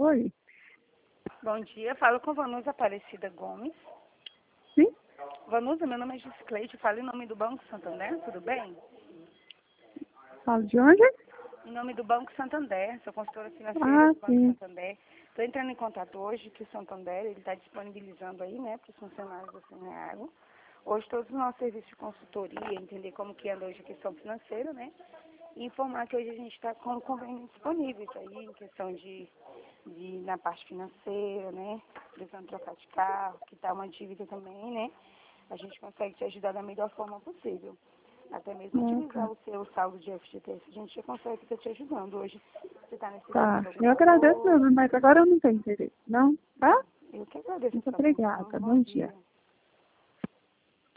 Oi? Bom dia, falo com Vanusa Aparecida Gomes. Sim? Vanusa, meu nome é Giscleide, falo em nome do Banco Santander, tudo bem? Fala de onde? Em nome do Banco Santander, sou consultora financeira Ah, do Banco sim. Santander. Estou entrando em contato hoje que o Santander está disponibilizando aí, né, para os funcionários da Semeago. Hoje todos os nossos serviços de consultoria, entender como que anda hoje a questão financeira, né? E informar que hoje a gente está com convênios disponíveis aí, em questão de na parte financeira, né? Precisando trocar de carro, quitar uma dívida também, né? A gente consegue te ajudar da melhor forma possível. Até mesmo Tá. utilizar o seu saldo de FGTS, a gente já consegue estar te ajudando. Hoje você está necessitando Tá. de algum Eu agradeço valor. mesmo, mas agora eu não tenho interesse, não? Tá? Eu que agradeço a Muito sua atenção. obrigada. Bom Bom dia. dia.